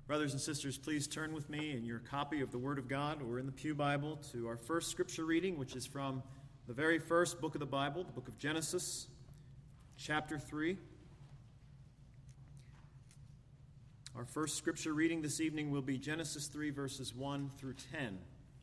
Brothers and sisters, please turn with me in your copy of the Word of God or in the Pew Bible to our first scripture reading, which is from the very first book of the Bible, the book of Genesis, chapter 3. Our first scripture reading this evening will be Genesis 3, verses 1 through 10.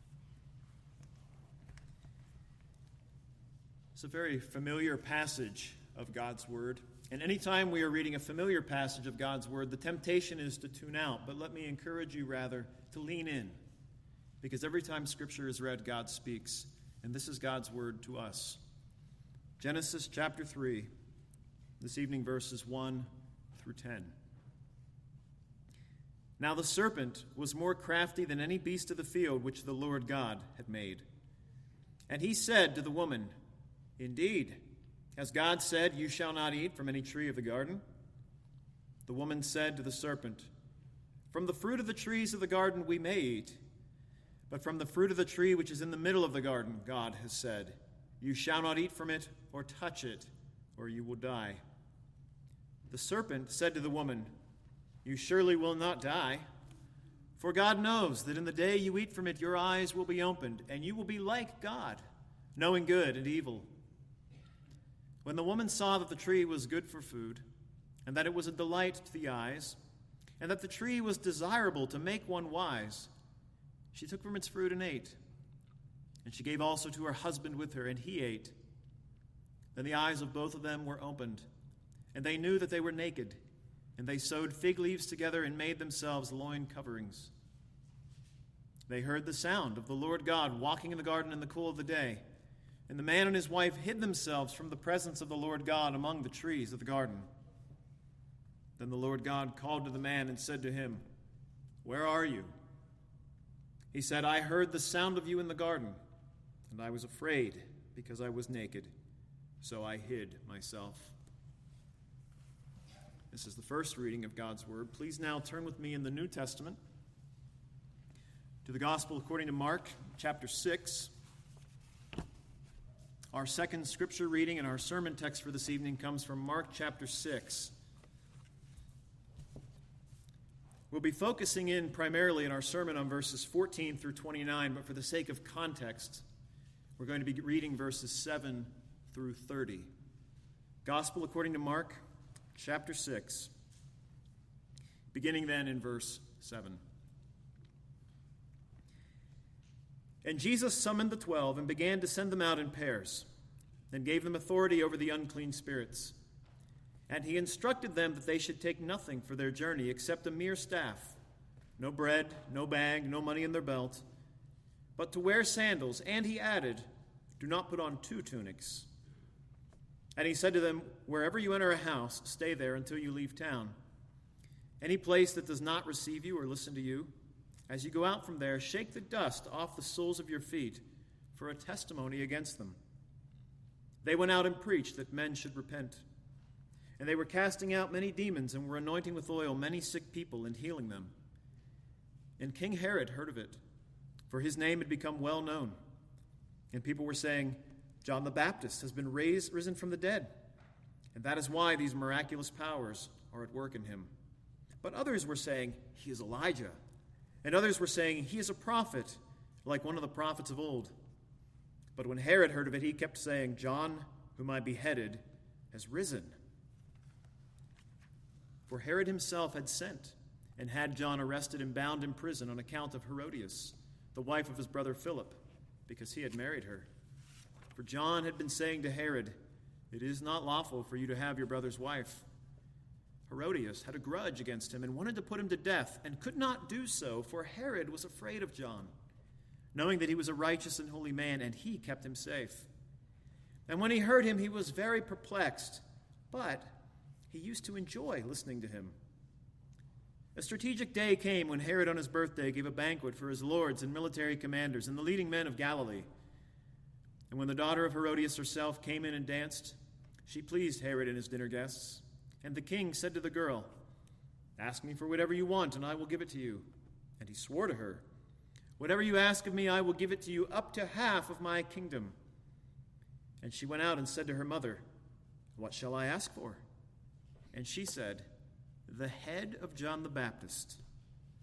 It's a very familiar passage of God's Word. And anytime we are reading a familiar passage of God's Word, the temptation is to tune out. But let me encourage you, rather, to lean in. Because every time Scripture is read, God speaks. And this is God's Word to us. Genesis chapter 3, this evening verses 1 through 10. Now the serpent was more crafty than any beast of the field which the Lord God had made. And he said to the woman, "Indeed, has God said, 'You shall not eat from any tree of the garden'?" The woman said to the serpent, "From the fruit of the trees of the garden we may eat, but from the fruit of the tree which is in the middle of the garden, God has said, 'You shall not eat from it or touch it, or you will die.' The serpent said to the woman, 'You surely will not die, for God knows that in the day you eat from it your eyes will be opened, and you will be like God, knowing good and evil.' When the woman saw that the tree was good for food, and that it was a delight to the eyes, and that the tree was desirable to make one wise, she took from its fruit and ate. And she gave also to her husband with her, and he ate. Then the eyes of both of them were opened, and they knew that they were naked, and they sewed fig leaves together and made themselves loin coverings. They heard the sound of the Lord God walking in the garden in the cool of the day. And the man and his wife hid themselves from the presence of the Lord God among the trees of the garden. Then the Lord God called to the man and said to him, 'Where are you?' He said, 'I heard the sound of you in the garden, and I was afraid because I was naked, so I hid myself.'" This is the first reading of God's Word. Please now turn with me in the New Testament to the Gospel according to Mark, chapter 6. Our second scripture reading and our sermon text for this evening comes from Mark chapter 6. We'll be focusing in primarily in our sermon on verses 14 through 29, but for the sake of context, we're going to be reading verses 7 through 30. Gospel according to Mark chapter 6, beginning then in verse 7. And Jesus summoned the 12 and began to send them out in pairs, then gave them authority over the unclean spirits. And he instructed them that they should take nothing for their journey except a mere staff, no bread, no bag, no money in their belt, but to wear sandals. And he added, "Do not put on 2 tunics." And he said to them, "Wherever you enter a house, stay there until you leave town. Any place that does not receive you or listen to you, as you go out from there, shake the dust off the soles of your feet for a testimony against them." They went out and preached that men should repent. And they were casting out many demons and were anointing with oil many sick people and healing them. And King Herod heard of it, for his name had become well known. And people were saying, "John the Baptist has been risen from the dead, and that is why these miraculous powers are at work in him." But others were saying, "He is Elijah." And others were saying, "He is a prophet, like one of the prophets of old." But when Herod heard of it, he kept saying, "John, whom I beheaded, has risen." For Herod himself had sent and had John arrested and bound in prison on account of Herodias, the wife of his brother Philip, because he had married her. For John had been saying to Herod, "It is not lawful for you to have your brother's wife." Herodias had a grudge against him and wanted to put him to death, and could not do so, for Herod was afraid of John, knowing that he was a righteous and holy man, and he kept him safe. And when he heard him, he was very perplexed, but he used to enjoy listening to him. A strategic day came when Herod on his birthday gave a banquet for his lords and military commanders and the leading men of Galilee. And when the daughter of Herodias herself came in and danced, she pleased Herod and his dinner guests. And the king said to the girl, "Ask me for whatever you want, and I will give it to you." And he swore to her, "Whatever you ask of me, I will give it to you, up to half of my kingdom." And she went out and said to her mother, "What shall I ask for?" And she said, "The head of John the Baptist."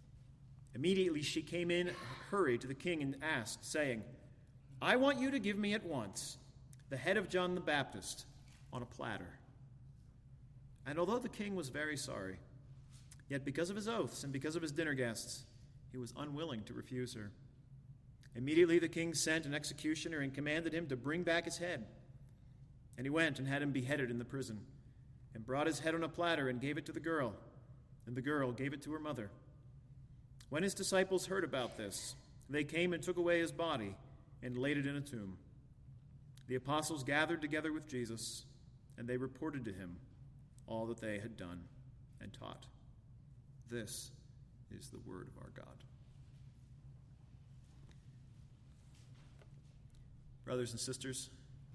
Immediately she came in, hurried to the king and asked, saying, I want you to give me at once the head of John the Baptist on a platter. And although the king was very sorry, yet because of his oaths and because of his dinner guests, he was unwilling to refuse her. Immediately the king sent an executioner and commanded him to bring back his head. And he went and had him beheaded in the prison, and brought his head on a platter and gave it to the girl, and the girl gave it to her mother. When his disciples heard about this, they came and took away his body and laid it in a tomb. The apostles gathered together with Jesus, and they reported to him all that they had done and taught. This is the word of our God. Brothers and sisters,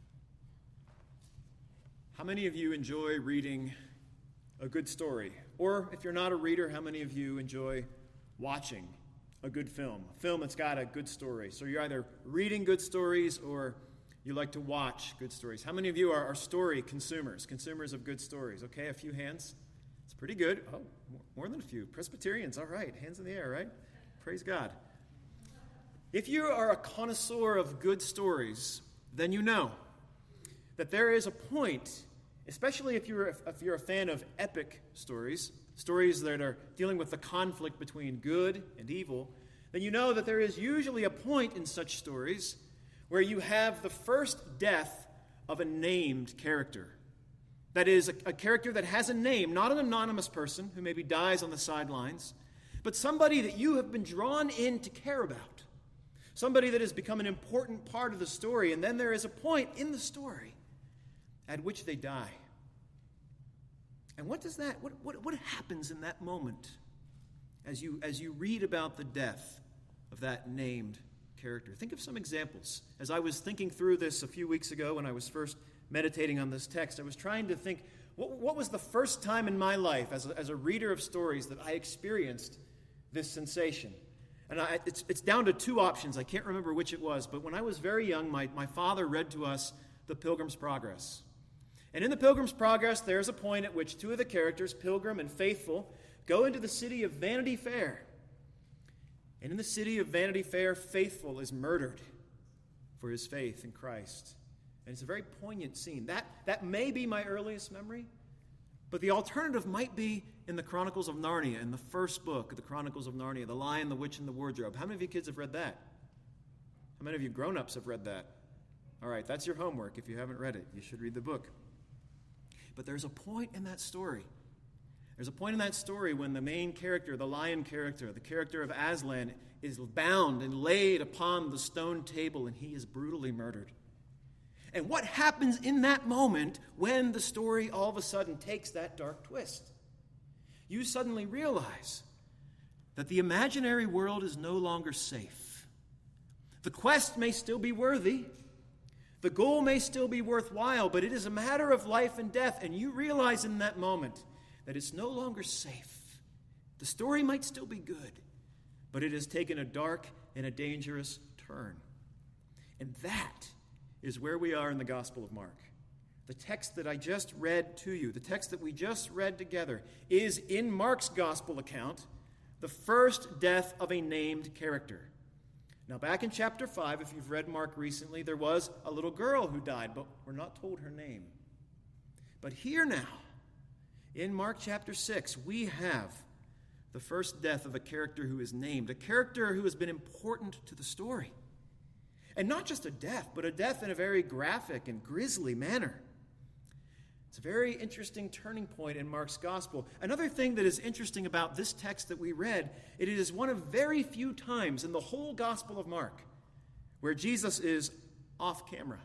how many of you enjoy reading a good story? Or if you're not a reader, how many of you enjoy watching a good film? A film that's got a good story. So you're either reading good stories or you like to watch good stories. How many of you are story consumers of good stories? Okay, a few hands. It's pretty good. Oh, more than a few. Presbyterians, all right. Hands in the air, right? Praise God. If you are a connoisseur of good stories, then you know that there is a point, especially if you're a fan of epic stories that are dealing with the conflict between good and evil, then you know that there is usually a point in such stories where you have the first death of a named character. That is, a character that has a name, not an anonymous person who maybe dies on the sidelines, but somebody that you have been drawn in to care about. Somebody that has become an important part of the story, and then there is a point in the story at which they die. And what happens in that moment as you read about the death of that named character? Think of some examples. As I was thinking through this a few weeks ago when I was first meditating on this text, I was trying to think, what was the first time in my life as a reader of stories that I experienced this sensation? And it's down to two options. I can't remember which it was, but when I was very young, my father read to us The Pilgrim's Progress. And in The Pilgrim's Progress, there's a point at which two of the characters, Pilgrim and Faithful, go into the city of Vanity Fair. And in the city of Vanity Fair, Faithful is murdered for his faith in Christ. And it's a very poignant scene. That may be my earliest memory, but the alternative might be in the Chronicles of Narnia, in the first book of the Chronicles of Narnia, The Lion, the Witch, and the Wardrobe. How many of you kids have read that? How many of you grown-ups have read that? All right, that's your homework. If you haven't read it, you should read the book. But there's a point in that story. There's a point in that story when the main character, the lion character, the character of Aslan, is bound and laid upon the stone table, and he is brutally murdered. And what happens in that moment when the story all of a sudden takes that dark twist? You suddenly realize that the imaginary world is no longer safe. The quest may still be worthy. The goal may still be worthwhile, but it is a matter of life and death, and you realize in that moment that it's no longer safe. The story might still be good, but it has taken a dark and a dangerous turn. And that is where we are in the Gospel of Mark. The text that I just read to you, the text that we just read together, is in Mark's Gospel account the first death of a named character. Now, back in chapter 5, if you've read Mark recently, there was a little girl who died, but we're not told her name. But here now, in Mark chapter 6, we have the first death of a character who is named, a character who has been important to the story. And not just a death, but a death in a very graphic and grisly manner. It's a very interesting turning point in Mark's gospel. Another thing that is interesting about this text that we read, it is one of very few times in the whole Gospel of Mark where Jesus is off camera.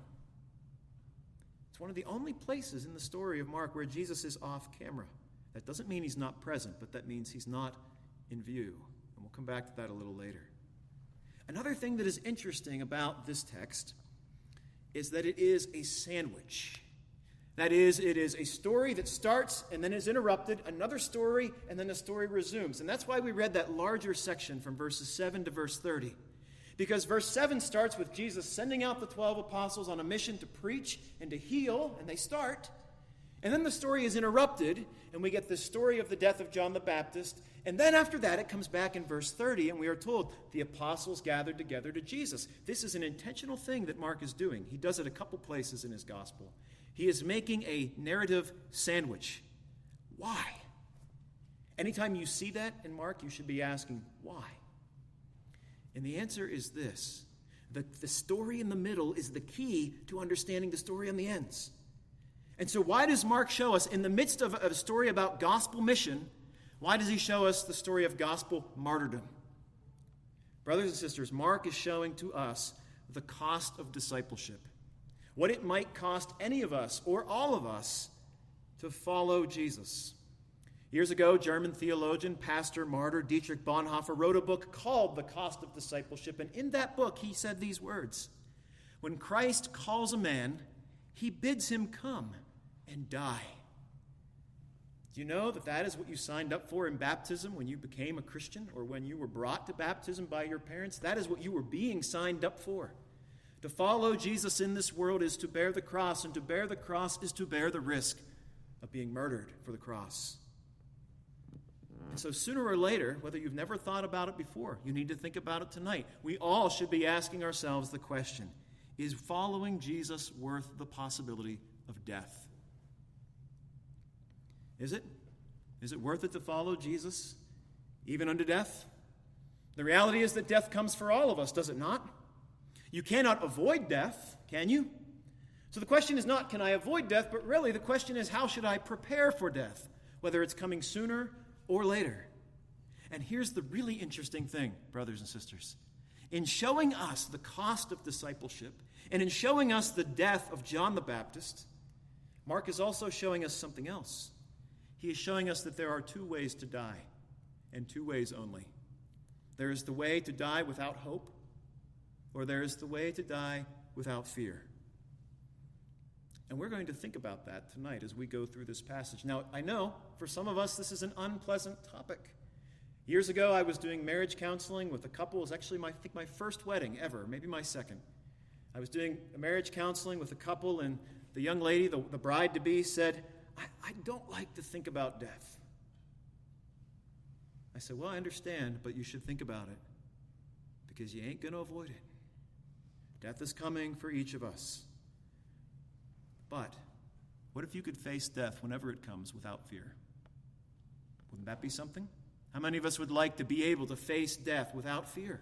It's one of the only places in the story of Mark where Jesus is off camera. That doesn't mean he's not present, but that means he's not in view. And we'll come back to that a little later. Another thing that is interesting about this text is that it is a sandwich. That is, it is a story that starts and then is interrupted, another story, and then the story resumes. And that's why we read that larger section from verses 7 to verse 30. Because verse 7 starts with Jesus sending out the 12 apostles on a mission to preach and to heal, and they start. And then the story is interrupted, and we get the story of the death of John the Baptist. And then after that, it comes back in verse 30, and we are told the apostles gathered together to Jesus. This is an intentional thing that Mark is doing. He does it a couple places in his gospel. He is making a narrative sandwich. Why? Anytime you see that in Mark, you should be asking, why? And the answer is this. The story in the middle is the key to understanding the story on the ends. And so why does Mark show us, in the midst of a story about gospel mission, why does he show us the story of gospel martyrdom? Brothers and sisters, Mark is showing to us the cost of discipleship. What it might cost any of us or all of us to follow Jesus. Years ago, German theologian, pastor, martyr Dietrich Bonhoeffer wrote a book called The Cost of Discipleship. And in that book, he said these words: "When Christ calls a man, he bids him come and die." Do you know that that is what you signed up for in baptism when you became a Christian, or when you were brought to baptism by your parents? That is what you were being signed up for. To follow Jesus in this world is to bear the cross, and to bear the cross is to bear the risk of being murdered for the cross. And so sooner or later, whether you've never thought about it before, you need to think about it tonight. We all should be asking ourselves the question, is following Jesus worth the possibility of death? Is it? Is it worth it to follow Jesus, even unto death? The reality is that death comes for all of us, does it not? You cannot avoid death, can you? So the question is not, can I avoid death, but really the question is, how should I prepare for death, whether it's coming sooner or later? And here's the really interesting thing, brothers and sisters. In showing us the cost of discipleship, and in showing us the death of John the Baptist, Mark is also showing us something else. He is showing us that there are two ways to die, and two ways only. There is the way to die without hope, or there is the way to die without fear. And we're going to think about that tonight as we go through this passage. Now, I know for some of us this is an unpleasant topic. Years ago, I was doing marriage counseling with a couple. It was actually my first wedding ever, maybe my second. I was doing marriage counseling with a couple, and the young lady, the bride-to-be, said, I don't like to think about death. I said, well, I understand, but you should think about it, because you ain't going to avoid it. Death is coming for each of us. But what if you could face death whenever it comes without fear? Wouldn't that be something? How many of us would like to be able to face death without fear?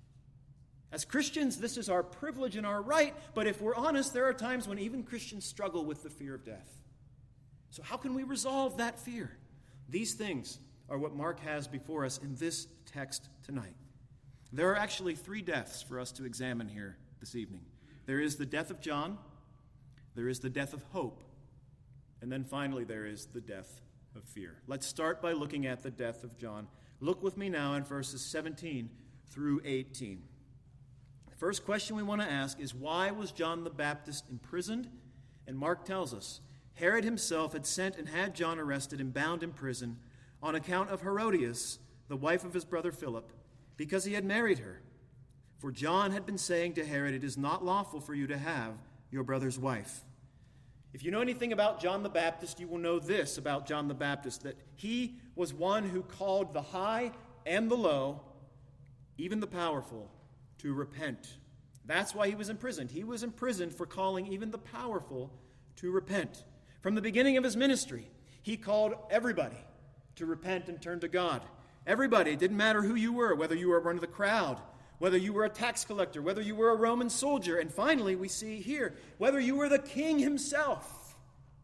As Christians, this is our privilege and our right, but if we're honest, there are times when even Christians struggle with the fear of death. So how can we resolve that fear? These things are what Mark has before us in this text tonight. There are actually three deaths for us to examine here this evening. There is the death of John, there is the death of hope, and then finally there is the death of fear. Let's start by looking at the death of John. Look with me now in verses 17 through 18. The first question we want to ask is, why was John the Baptist imprisoned? And Mark tells us, Herod himself had sent and had John arrested and bound in prison on account of Herodias, the wife of his brother Philip, because he had married her. For John had been saying to Herod, it is not lawful for you to have your brother's wife. If you know anything about John the Baptist, you will know this about John the Baptist, that he was one who called the high and the low, even the powerful, to repent. That's why he was imprisoned. He was imprisoned for calling even the powerful to repent. From the beginning of his ministry, he called everybody to repent and turn to God. Everybody. It didn't matter who you were, whether you were one of the crowd, whether you were a tax collector, whether you were a Roman soldier. And finally, we see here, whether you were the king himself,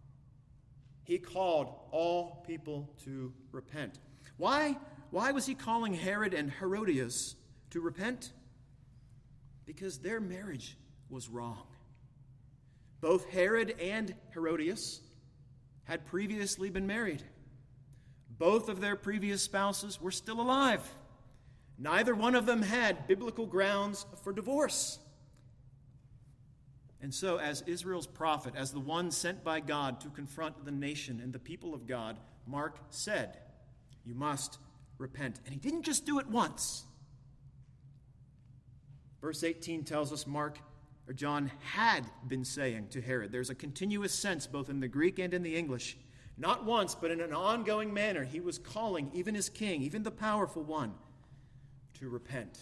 he called all people to repent. Why was he calling Herod and Herodias to repent? Because their marriage was wrong. Both Herod and Herodias had previously been married. Both of their previous spouses were still alive. Neither one of them had biblical grounds for divorce. And so, as Israel's prophet, as the one sent by God to confront the nation and the people of God, Mark said, you must repent. And he didn't just do it once. Verse 18 tells us or John had been saying to Herod. There's a continuous sense both in the Greek and in the English. Not once, but in an ongoing manner, he was calling even his king, even the powerful one, to repent.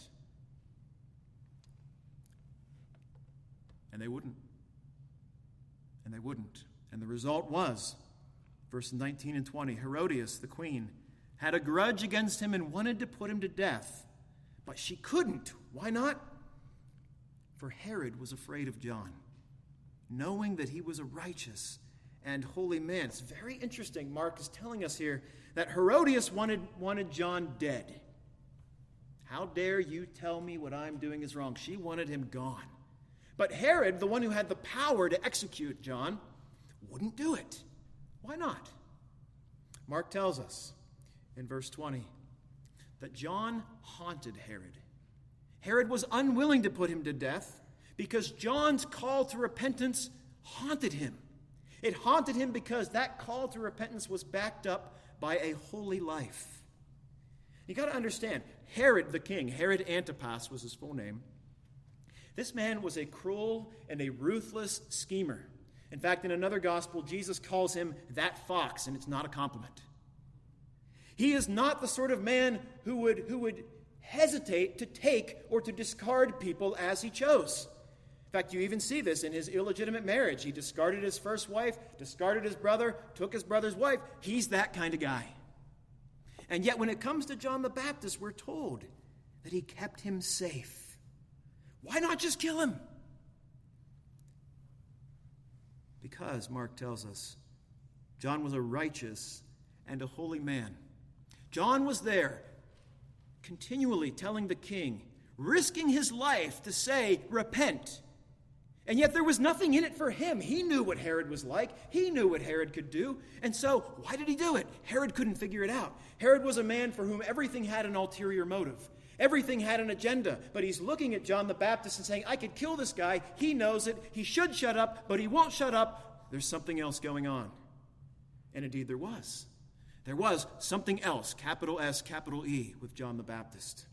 And they wouldn't. And they wouldn't. And the result was, verses 19 and 20, Herodias, the queen, had a grudge against him and wanted to put him to death. But she couldn't. Why not? For Herod was afraid of John, knowing that he was a righteous and holy man. It's very interesting. Mark is telling us here that Herodias wanted John dead. How dare you tell me what I'm doing is wrong? She wanted him gone. But Herod, the one who had the power to execute John, wouldn't do it. Why not? Mark tells us in verse 20 that John haunted Herod. Herod was unwilling to put him to death because John's call to repentance haunted him. It haunted him because that call to repentance was backed up by a holy life. You got to understand, Herod the king, Herod Antipas was his full name. This man was a cruel and a ruthless schemer. In fact, in another gospel, Jesus calls him that fox, and it's not a compliment. He is not the sort of man who would hesitate to take or to discard people as he chose. In fact, you even see this in his illegitimate marriage. He discarded his first wife, discarded his brother, took his brother's wife. He's that kind of guy. And yet when it comes to John the Baptist, we're told that he kept him safe. Why not just kill him? Because, Mark tells us, John was a righteous and a holy man. John was there, continually telling the king, risking his life to say, repent. And yet there was nothing in it for him. He knew what Herod was like. He knew what Herod could do. And so, why did he do it? Herod couldn't figure it out. Herod was a man for whom everything had an ulterior motive. Everything had an agenda. But he's looking at John the Baptist and saying, I could kill this guy. He knows it. He should shut up, but he won't shut up. There's something else going on. And indeed there was. There was something else, capital S, capital E, with John the Baptist.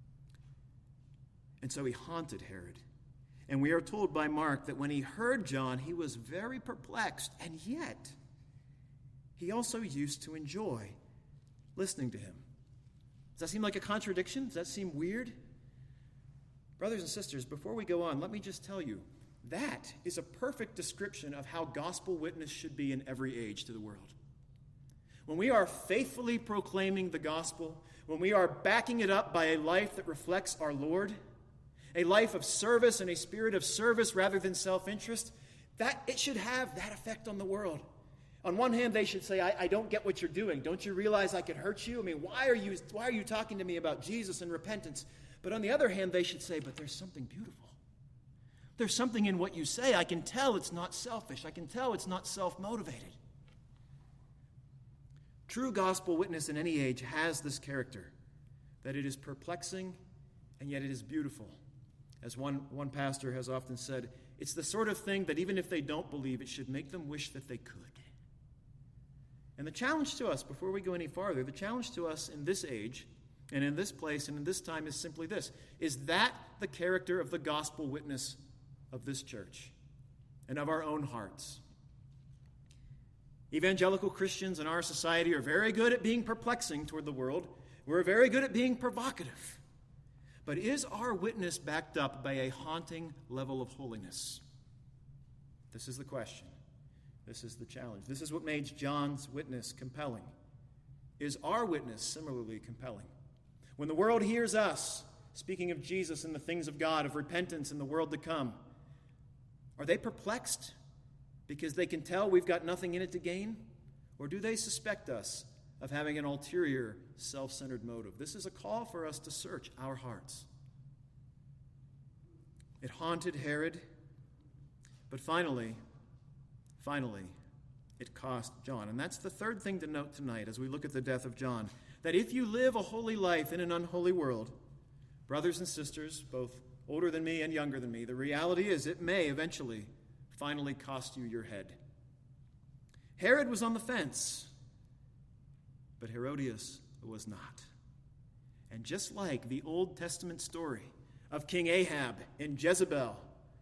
And so he haunted Herod. And we are told by Mark that when he heard John, he was very perplexed, and yet he also used to enjoy listening to him. Does that seem like a contradiction? Does that seem weird? Brothers and sisters, before we go on, let me just tell you, that is a perfect description of how gospel witness should be in every age to the world. When we are faithfully proclaiming the gospel, when we are backing it up by a life that reflects our Lord, a life of service and a spirit of service rather than self-interest, that it should have that effect on the world. On one hand, they should say, I don't get what you're doing. Don't you realize I could hurt you? I mean, why are you talking to me about Jesus and repentance? But on the other hand, they should say, but there's something beautiful. There's something in what you say. I can tell it's not selfish. I can tell it's not self-motivated. True gospel witness in any age has this character, that it is perplexing and yet it is beautiful. As one pastor has often said, it's the sort of thing that even if they don't believe, it should make them wish that they could. And the challenge to us, before we go any farther, the challenge to us in this age and in this place and in this time is simply this. Is that the character of the gospel witness of this church and of our own hearts? Evangelical Christians in our society are very good at being perplexing toward the world. We're very good at being provocative. But is our witness backed up by a haunting level of holiness? This is the question. This is the challenge. This is what made John's witness compelling. Is our witness similarly compelling? When the world hears us speaking of Jesus and the things of God, of repentance in the world to come, are they perplexed because they can tell we've got nothing in it to gain? Or do they suspect us of having an ulterior, self-centered motive? This is a call for us to search our hearts. It haunted Herod, but finally, it cost John. And that's the third thing to note tonight as we look at the death of John, that if you live a holy life in an unholy world, brothers and sisters, both older than me and younger than me, the reality is it may eventually finally cost you your head. Herod was on the fence, but Herodias was not. And just like the Old Testament story of King Ahab and Jezebel,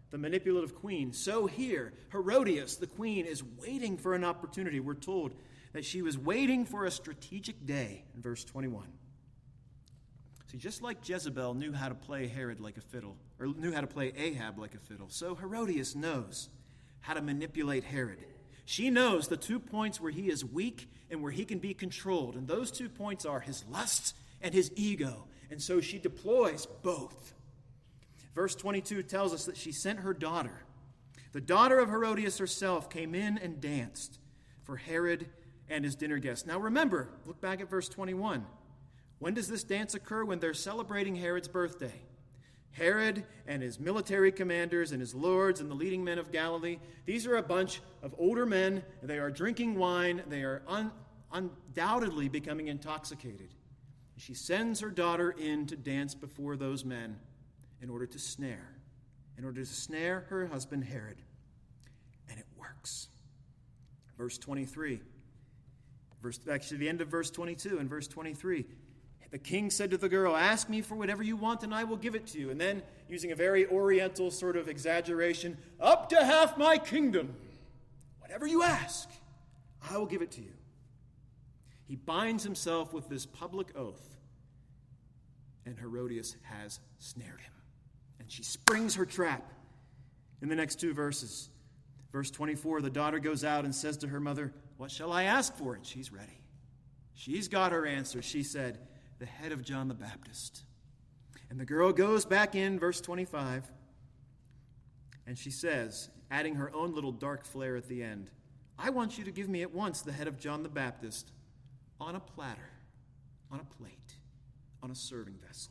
the manipulative queen, so here, Herodias, the queen, is waiting for an opportunity. We're told that she was waiting for a strategic day in verse 21. See, just like Jezebel knew how to play Herod like a fiddle, or knew how to play Ahab like a fiddle, so Herodias knows how to manipulate Herod. She knows the 2 points where he is weak and where he can be controlled, and those 2 points are his lust and his ego, and so she deploys both. Verse 22 tells us that she sent her daughter. The daughter of Herodias herself came in and danced for Herod and his dinner guests. Now remember, look back at verse 21. When does this dance occur? When they're celebrating Herod's birthday. Herod and his military commanders and his lords and the leading men of Galilee, these are a bunch of older men. They are drinking wine. They are undoubtedly becoming intoxicated. She sends her daughter in to dance before those men in order to snare her husband Herod. And it works. Verse 23. Actually, the end of verse 22 and verse 23. The king said to the girl, "Ask me for whatever you want and I will give it to you." And then, using a very oriental sort of exaggeration, "Up to half my kingdom. Whatever you ask, I will give it to you." He binds himself with this public oath, and Herodias has snared him. And she springs her trap in the next 2 verses. Verse 24, the daughter goes out and says to her mother, "What shall I ask for?" And she's ready. She's got her answer. She said, "The head of John the Baptist." And the girl goes back in, verse 25, and she says, adding her own little dark flair at the end, "I want you to give me at once the head of John the Baptist on a platter, on a plate, on a serving vessel."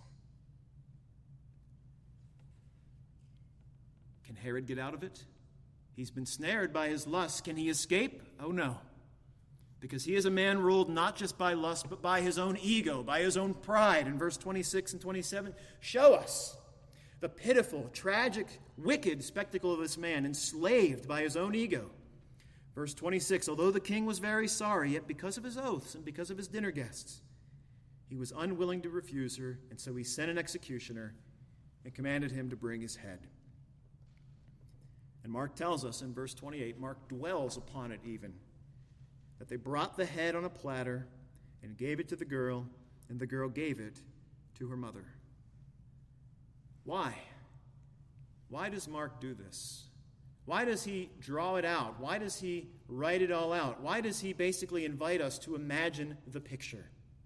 Can Herod get out of it? He's been snared by his lust. Can he escape? Oh no. Because he is a man ruled not just by lust, but by his own ego, by his own pride. In verse 26 and 27, show us the pitiful, tragic, wicked spectacle of this man, enslaved by his own ego. Verse 26, although the king was very sorry, yet because of his oaths and because of his dinner guests, he was unwilling to refuse her, and so he sent an executioner and commanded him to bring his head. And Mark tells us in verse 28, Mark dwells upon it even, that they brought the head on a platter and gave it to the girl, and the girl gave it to her mother. Why? Why does Mark do this? Why does he draw it out? Why does he write it all out? Why does he basically invite us to imagine the picture?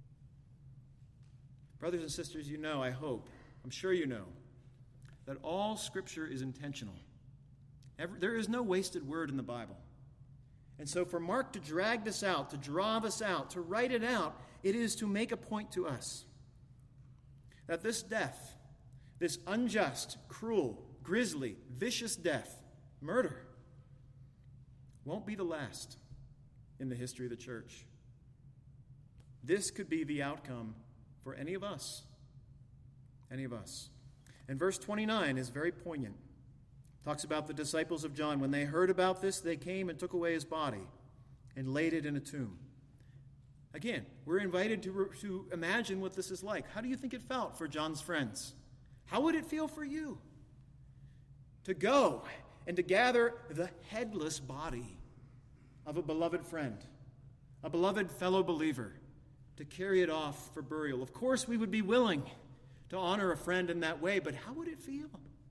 Brothers and sisters, you know, I hope, I'm sure you know, that all Scripture is intentional. There is no wasted word in the Bible. And so for Mark to drag this out, to draw this out, to write it out, it is to make a point to us that this death, this unjust, cruel, grisly, vicious death, murder, won't be the last in the history of the church. This could be the outcome for any of us. Any of us. And verse 29 is very poignant. Talks about the disciples of John. When they heard about this, they came and took away his body and laid it in a tomb. Again, we're invited to imagine what this is like. How do you think it felt for John's friends? How would it feel for you to go and to gather the headless body of a beloved friend, a beloved fellow believer, to carry it off for burial? Of course, we would be willing to honor a friend in that way, but how would it feel?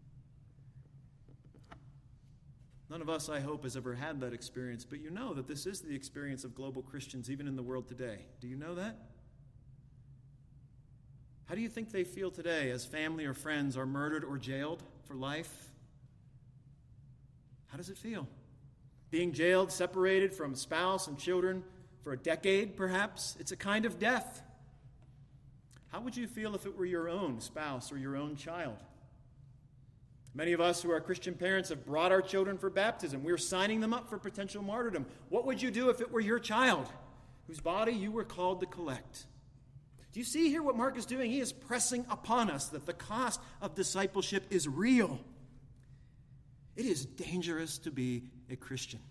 None of us, I hope, has ever had that experience, but you know that this is the experience of global Christians, even in the world today. Do you know that? How do you think they feel today as family or friends are murdered or jailed for life? How does it feel? Being jailed, separated from spouse and children for a decade, perhaps? It's a kind of death. How would you feel if it were your own spouse or your own child? Many of us who are Christian parents have brought our children for baptism. We're signing them up for potential martyrdom. What would you do if it were your child, whose body you were called to collect? Do you see here what Mark is doing? He is pressing upon us that the cost of discipleship is real. It is dangerous to be a Christian.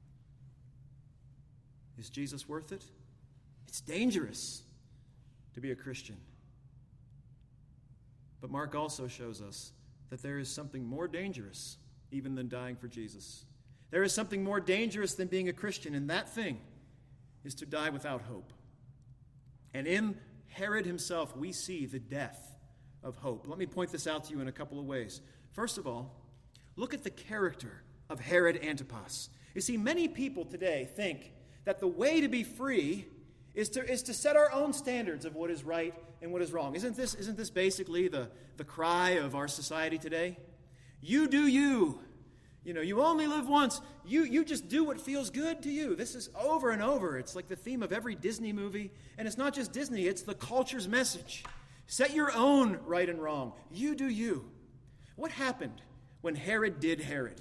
Is Jesus worth it? It's dangerous to be a Christian. But Mark also shows us that there is something more dangerous even than dying for Jesus. There is something more dangerous than being a Christian, and that thing is to die without hope. And in Herod himself, we see the death of hope. Let me point this out to you in a couple of ways. First of all, look at the character of Herod Antipas. You see, many people today think that the way to be free is to set our own standards of what is right and what is wrong. Isn't this basically the cry of our society today? You do you. You only live once. You just do what feels good to you. This is over and over. It's like the theme of every Disney movie. And it's not just Disney, it's the culture's message. Set your own right and wrong. You do you. What happened when Herod did Herod?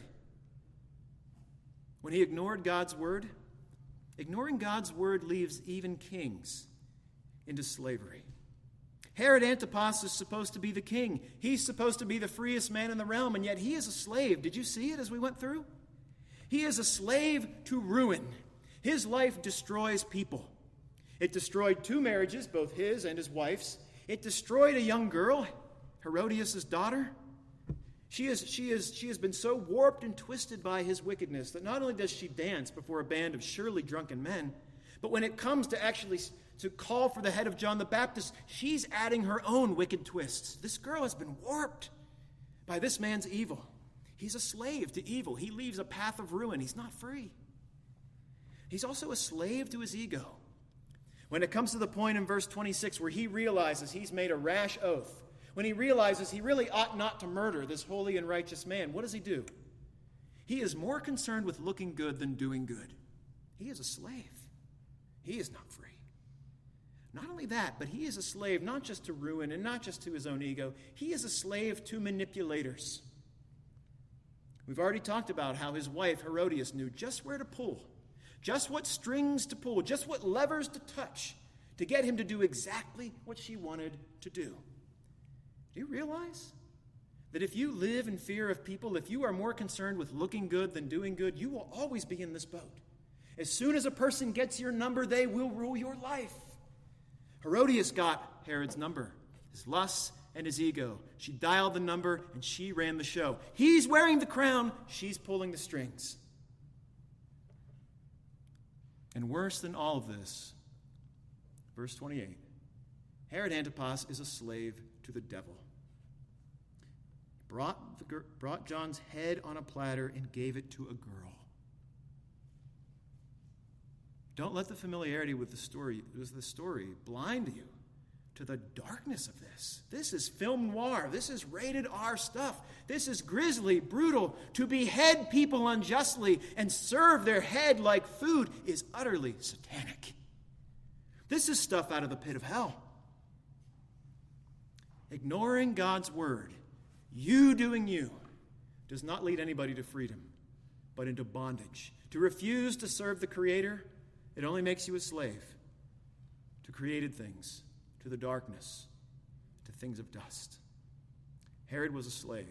When he ignored God's word? Ignoring God's word leaves even kings into slavery. Herod Antipas is supposed to be the king. He's supposed to be the freest man in the realm, and yet he is a slave. Did you see it as we went through? He is a slave to ruin. His life destroys people. It destroyed 2 marriages, both his and his wife's. It destroyed a young girl, Herodias' daughter. She has been so warped and twisted by his wickedness that not only does she dance before a band of surely drunken men, but when it comes to actually to call for the head of John the Baptist, she's adding her own wicked twists. This girl has been warped by this man's evil. He's a slave to evil. He leaves a path of ruin. He's not free. He's also a slave to his ego. When it comes to the point in verse 26 where he realizes he's made a rash oath, when he realizes he really ought not to murder this holy and righteous man, what does he do? He is more concerned with looking good than doing good. He is a slave. He is not free. Not only that, but he is a slave not just to ruin and not just to his own ego. He is a slave to manipulators. We've already talked about how his wife, Herodias, knew just where to pull, just what strings to pull, just what levers to touch to get him to do exactly what she wanted to do. Do you realize that if you live in fear of people, if you are more concerned with looking good than doing good, you will always be in this boat? As soon as a person gets your number, they will rule your life. Herodias got Herod's number, his lusts and his ego. She dialed the number and she ran the show. He's wearing the crown, she's pulling the strings. And worse than all of this, verse 28, Herod Antipas is a slave to the devil. Brought John's head on a platter and gave it to a girl. Don't let the familiarity with the story blind you to the darkness of this. This is film noir. This is rated R stuff. This is grisly, brutal. To behead people unjustly and serve their head like food is utterly satanic. This is stuff out of the pit of hell. Ignoring God's word, you doing you, does not lead anybody to freedom, but into bondage. To refuse to serve the Creator, it only makes you a slave to created things, to the darkness, to things of dust. Herod was a slave.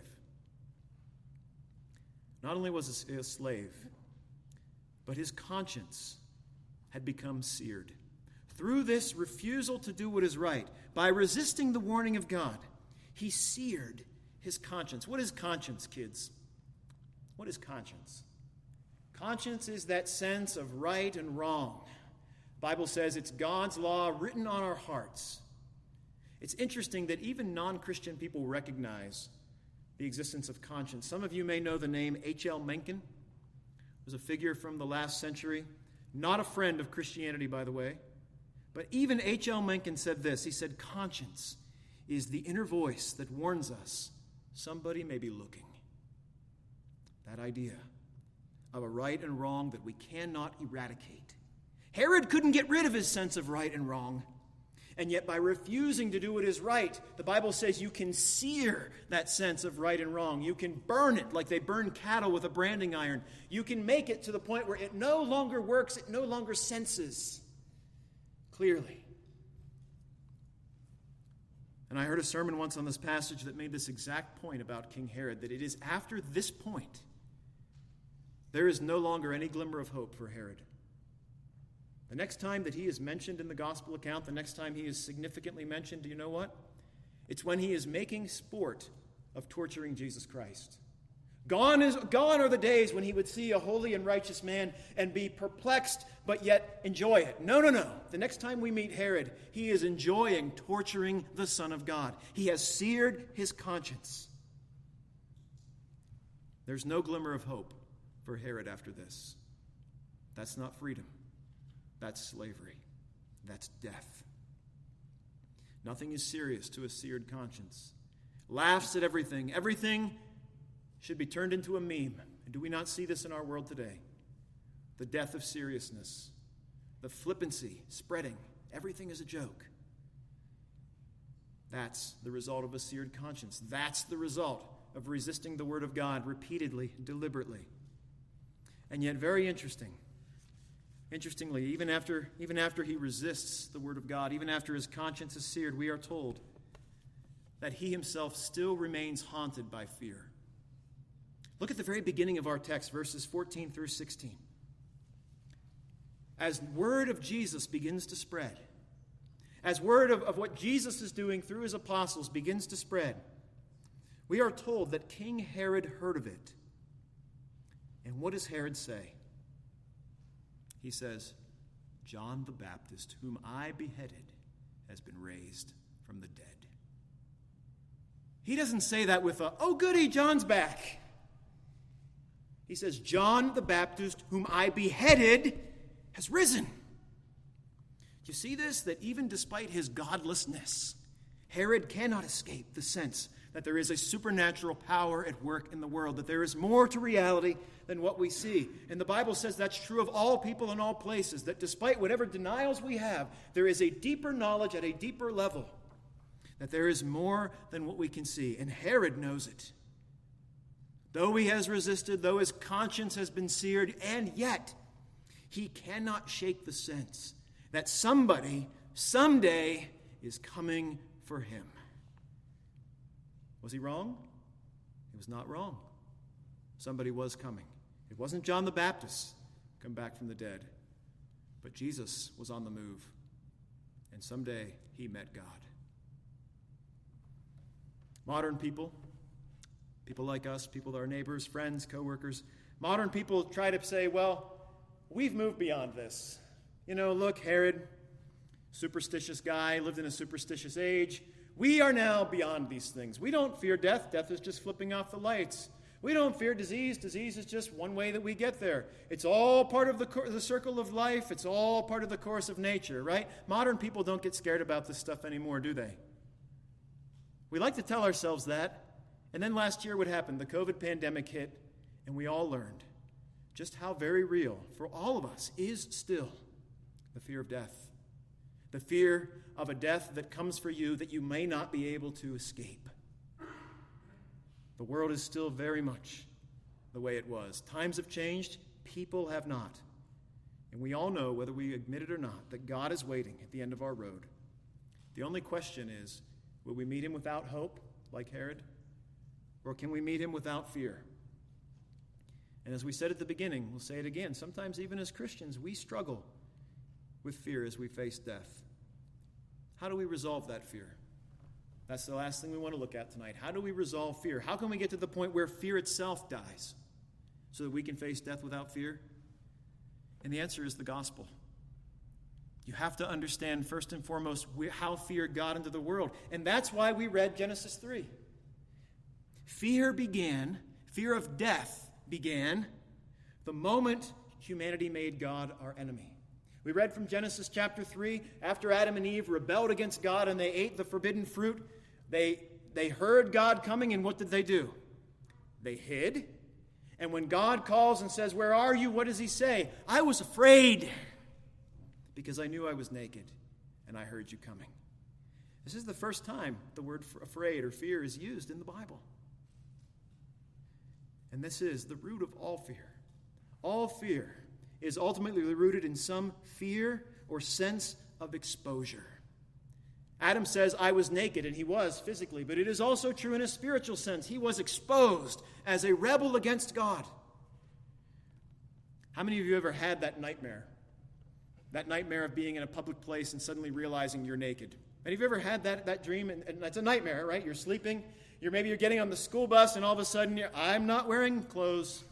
Not only was he a slave, but his conscience had become seared. Through this refusal to do what is right, by resisting the warning of God, he seared his conscience. What is conscience, kids? What is conscience? Conscience is that sense of right and wrong. The Bible says it's God's law written on our hearts. It's interesting that even non-Christian people recognize the existence of conscience. Some of you may know the name H.L. Mencken. He was a figure from the last century, not a friend of Christianity, by the way. But even H.L. Mencken said this. He said, conscience is the inner voice that warns us somebody may be looking. That idea of a right and wrong that we cannot eradicate. Herod couldn't get rid of his sense of right and wrong. And yet by refusing to do what is right, the Bible says you can sear that sense of right and wrong. You can burn it like they burn cattle with a branding iron. You can make it to the point where it no longer works, it no longer senses clearly. And I heard a sermon once on this passage that made this exact point about King Herod, that it is after this point there is no longer any glimmer of hope for Herod. The next time that he is mentioned in the gospel account, the next time he is significantly mentioned, do you know what? It's when he is making sport of torturing Jesus Christ. Gone are the days when he would see a holy and righteous man and be perplexed, but yet enjoy it. No. The next time we meet Herod, he is enjoying torturing the Son of God. He has seared his conscience. There's no glimmer of hope for Herod after this. That's not freedom. That's slavery. That's death. Nothing is serious to a seared conscience. Laughs at everything. Everything should be turned into a meme. And do we not see this in our world today? The death of seriousness. The flippancy spreading. Everything is a joke. That's the result of a seared conscience. That's the result of resisting the Word of God repeatedly, deliberately. And yet, very interestingly, even after he resists the Word of God, even after his conscience is seared, we are told that he himself still remains haunted by fear. Look at the very beginning of our text, verses 14 through 16. As word of Jesus begins to spread, as word of what Jesus is doing through his apostles begins to spread, we are told that King Herod heard of it. And what does Herod say? He says, John the Baptist, whom I beheaded, has been raised from the dead. He doesn't say that with oh goody, John's back. He says, John the Baptist, whom I beheaded, has risen. Do you see this? That even despite his godlessness, Herod cannot escape the sense that there is a supernatural power at work in the world, that there is more to reality than what we see. And the Bible says that's true of all people in all places, that despite whatever denials we have, there is a deeper knowledge at a deeper level, that there is more than what we can see. And Herod knows it. Though he has resisted, though his conscience has been seared, and yet he cannot shake the sense that somebody, someday, is coming for him. Was he wrong? He was not wrong. Somebody was coming. It wasn't John the Baptist come back from the dead, but Jesus was on the move, and someday he met God. Modern people like us, people, our neighbors, friends, co-workers, modern people try to say, well, we've moved beyond this. Look, Herod, superstitious guy, lived in a superstitious age. We are now beyond these things. We don't fear death. Death is just flipping off the lights. We don't fear disease. Disease is just one way that we get there. It's all part of the circle of life. It's all part of the course of nature, right? Modern people don't get scared about this stuff anymore, do they? We like to tell ourselves that. And then last year what happened? The COVID pandemic hit, and we all learned just how very real for all of us is still the fear of death. The fear of a death that comes for you that you may not be able to escape. The world is still very much the way it was. Times have changed, people have not. And we all know, whether we admit it or not, that God is waiting at the end of our road. The only question is, will we meet him without hope, like Herod? Or can we meet him without fear? And as we said at the beginning, we'll say it again, sometimes even as Christians, we struggle with fear as we face death. How do we resolve that fear? That's the last thing we want to look at tonight. How do we resolve fear? How can we get to the point where fear itself dies so that we can face death without fear? And the answer is the gospel. You have to understand, first and foremost, how fear got into the world. And that's why we read Genesis 3. Fear of death began the moment humanity made God our enemy. We read from Genesis chapter 3, after Adam and Eve rebelled against God and they ate the forbidden fruit, they heard God coming, and what did they do? They hid. And when God calls and says, "Where are you?" what does he say? "I was afraid because I knew I was naked and I heard you coming." This is the first time the word afraid or fear is used in the Bible. And this is the root of all fear. All fear is ultimately rooted in some fear or sense of exposure. Adam says, "I was naked," and he was physically, but it is also true in a spiritual sense. He was exposed as a rebel against God. How many of you ever had that nightmare? That nightmare of being in a public place and suddenly realizing you're naked. And have you ever had that dream? And it's a nightmare, right? You're sleeping Maybe you're getting on the school bus and all of a sudden I'm not wearing clothes.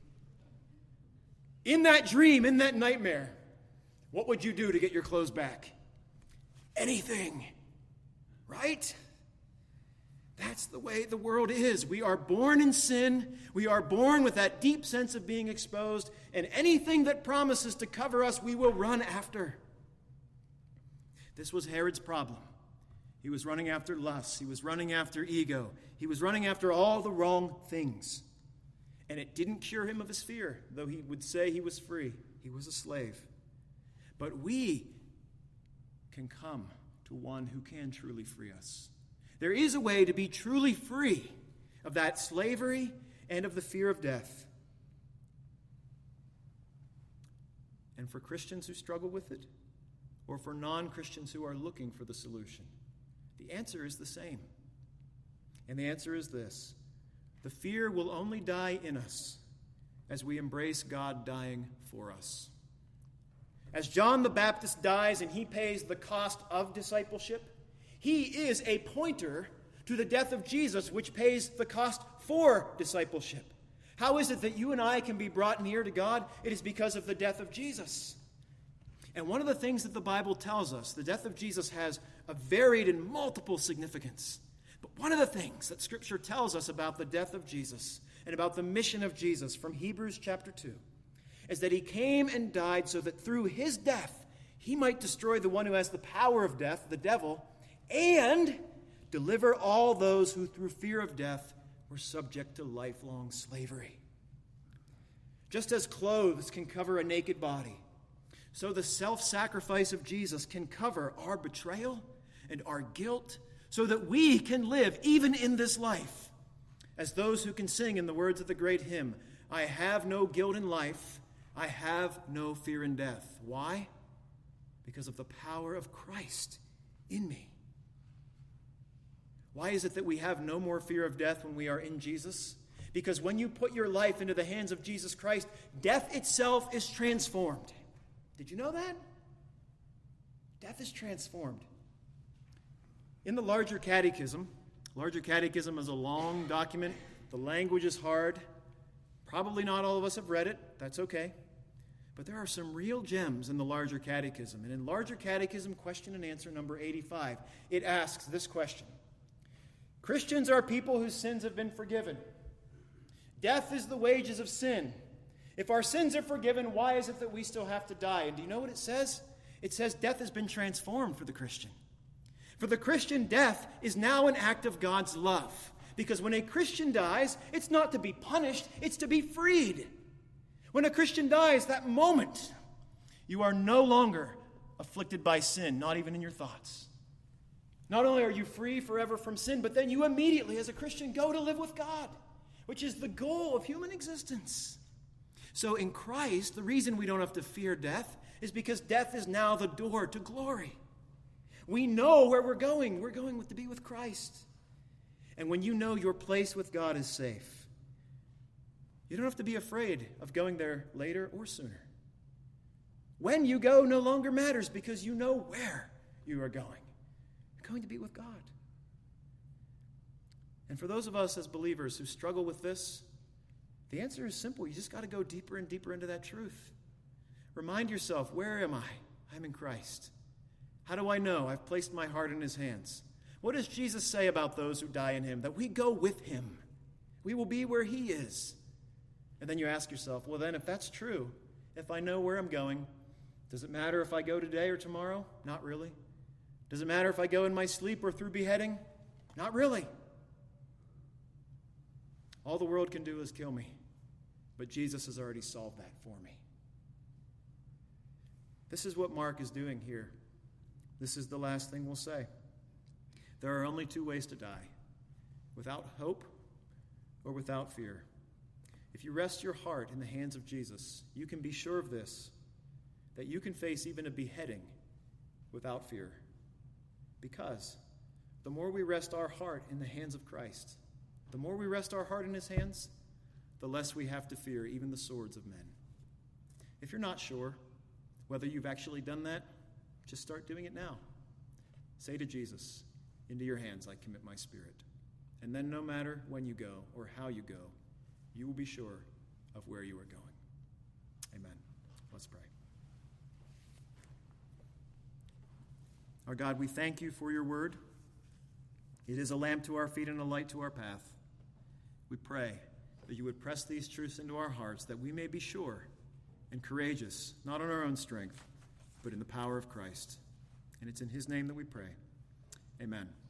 In that dream, in that nightmare, what would you do to get your clothes back? Anything, right? That's the way the world is. We are born in sin. We are born with that deep sense of being exposed, and anything that promises to cover us, we will run after. This was Herod's problem. He was running after lust. He was running after ego. He was running after all the wrong things. And it didn't cure him of his fear, though he would say he was free. He was a slave. But we can come to one who can truly free us. There is a way to be truly free of that slavery and of the fear of death. And for Christians who struggle with it, or for non-Christians who are looking for the solution, the answer is the same. And the answer is this: the fear will only die in us as we embrace God dying for us. As John the Baptist dies and he pays the cost of discipleship, he is a pointer to the death of Jesus, which pays the cost for discipleship. How is it that you and I can be brought near to God? It is because of the death of Jesus. And one of the things that the Bible tells us, the death of Jesus has a varied and multiple significance. But one of the things that Scripture tells us about the death of Jesus and about the mission of Jesus from Hebrews chapter 2 is that he came and died so that through his death he might destroy the one who has the power of death, the devil, and deliver all those who through fear of death were subject to lifelong slavery. Just as clothes can cover a naked body, so the self-sacrifice of Jesus can cover our betrayal and our guilt so that we can live even in this life as those who can sing in the words of the great hymn, I have no guilt in life, I have no fear in death. Why? Because of the power of Christ in me. Why is it that we have no more fear of death when we are in Jesus? Because when you put your life into the hands of Jesus Christ, death itself is transformed. Did you know that? Death is transformed. In the Larger Catechism is a long document. The language is hard. Probably not all of us have read it. That's okay. But there are some real gems in the Larger Catechism. And in Larger Catechism, question and answer number 85, it asks this question. Christians are people whose sins have been forgiven. Death is the wages of sin. If our sins are forgiven, why is it that we still have to die? And do you know what it says? It says death has been transformed for the Christian. For the Christian, death is now an act of God's love. Because when a Christian dies, it's not to be punished, it's to be freed. When a Christian dies, that moment, you are no longer afflicted by sin, not even in your thoughts. Not only are you free forever from sin, but then you immediately, as a Christian, go to live with God, which is the goal of human existence. So in Christ, the reason we don't have to fear death is because death is now the door to glory. We know where we're going. We're going to be with Christ. And when you know your place with God is safe, you don't have to be afraid of going there later or sooner. When you go no longer matters because you know where you are going. You're going to be with God. And for those of us as believers who struggle with this, the answer is simple. You just got to go deeper and deeper into that truth. Remind yourself, where am I? I'm in Christ. How do I know? I've placed my heart in his hands. What does Jesus say about those who die in him? That we go with him. We will be where he is. And then you ask yourself, well then, if that's true, if I know where I'm going, does it matter if I go today or tomorrow? Not really. Does it matter if I go in my sleep or through beheading? Not really. All the world can do is kill me. But Jesus has already solved that for me. This is what Mark is doing here. This is the last thing we'll say. There are only two ways to die, without hope or without fear. If you rest your heart in the hands of Jesus, you can be sure of this, that you can face even a beheading without fear. Because the more we rest our heart in the hands of Christ, the more we rest our heart in his hands, the less we have to fear even the swords of men. If you're not sure whether you've actually done that, just start doing it now. Say to Jesus, into your hands I commit my spirit. And then no matter when you go or how you go, you will be sure of where you are going. Amen. Let's pray. Our God, we thank you for your word. It is a lamp to our feet and a light to our path. We pray that you would press these truths into our hearts, that we may be sure and courageous, not on our own strength, but in the power of Christ. And it's in his name that we pray. Amen.